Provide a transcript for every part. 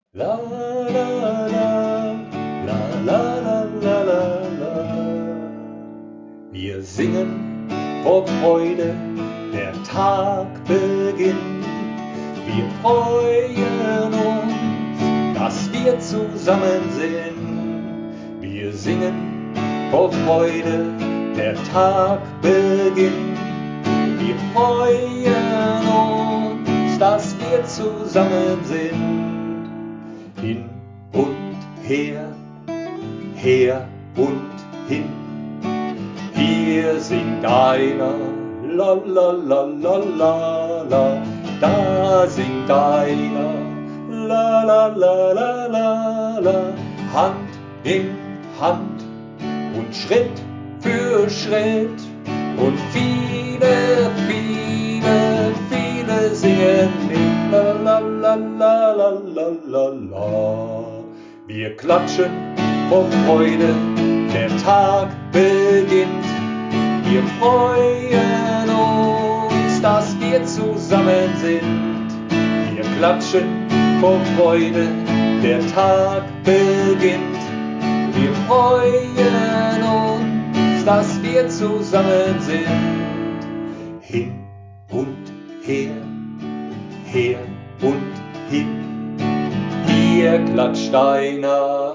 La la la, la la la la la la. Wir singen vor Freude, der Tag beginnt. Wir freuen uns, dass wir zusammen sind. Wir singen vor Freude, der Tag beginnt. Wir freuen uns, dass wir zusammen sind. Hin und her, her und hin. Hier singt einer, la la la la la la. Da singt einer, la la la la la la. Hand in Hand und Schritt für Schritt. Und viele, viele, viele singen mit. La la la la la la la la. Wir klatschen vor Freude, der Tag beginnt. Wir freuen uns, dass wir zusammen sind. Wir klatschen vor Freude, der Tag beginnt. Wir freuen uns, dass wir zusammen sind. Hin und her, her und hin. Hier klatscht einer,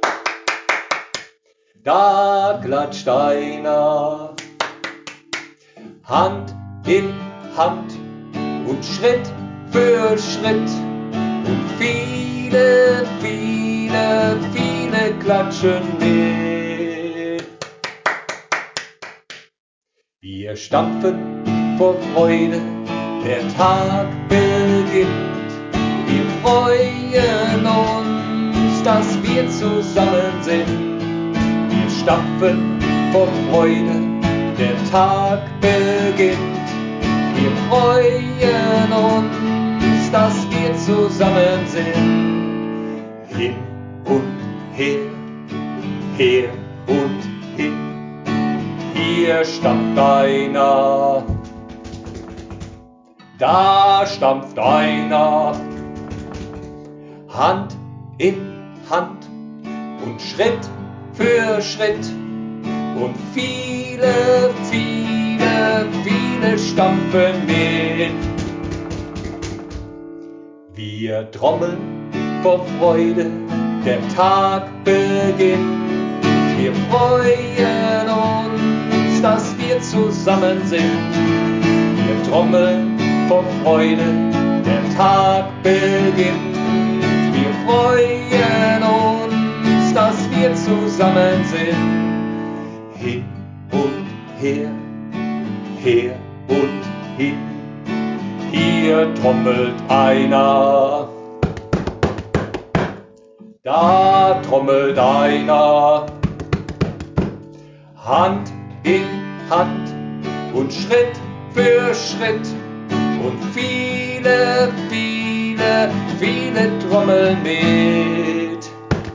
da klatscht einer. Hand in Hand und Schritt für Schritt. Und viele, viele, viele klatschen mit. Wir stampfen vor Freude, der Tag beginnt. Wir freuen uns, dass wir zusammen sind. Wir stampfen vor Freude, der Tag beginnt. Wir freuen uns, dass wir zusammen sind. Hin und her, her und hin. Hier stampft einer, da stampft einer. Hand in Hand und Schritt für Schritt. Und viele, viele, viele stampfen mit. Wir trommeln vor Freude, der Tag beginnt. Wir freuen uns, dass wir zusammen sind. Wir trommeln vor Freude, der Tag beginnt. Wir freuen uns, dass wir zusammen sind. Hin und her, her und hin. Hier trommelt einer, da trommelt einer. Hand in Hand und Schritt für Schritt. Und viele, viele, viele trommeln mit.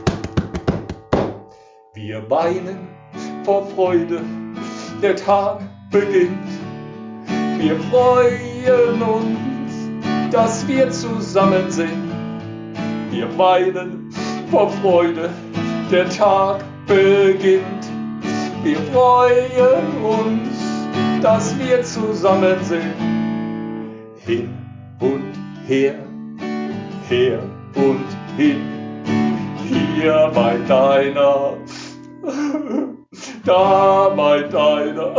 Wir weinen vor Freude, der Tag beginnt. Wir freuen uns, dass wir zusammen sind. Wir weinen vor Freude, der Tag beginnt. Wir freuen uns, dass wir zusammen sind. Hin und her, her und hin. Hier weint einer, da weint einer.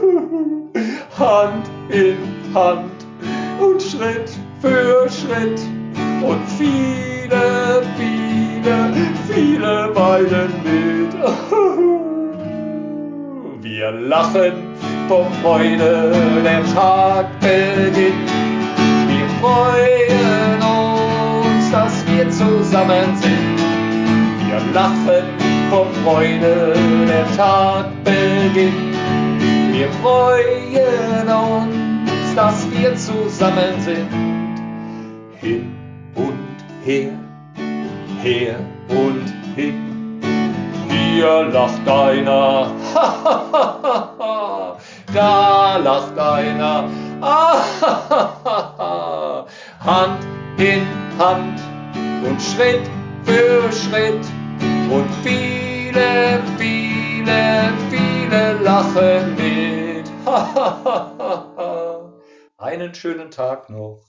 Hand in Hand und Schritt für Schritt. Und viele, viele, viele weinen mit. Wir lachen vor Freude, der Tag beginnt. Wir freuen uns, dass wir zusammen sind. Wir lachen vor Freude, der Tag beginnt. Wir freuen uns, dass wir zusammen sind. Hin und her, her und hin. Hier lacht einer, da lacht einer, Hand in Hand und Schritt für Schritt und viele, viele, viele lachen mit. Einen schönen Tag noch.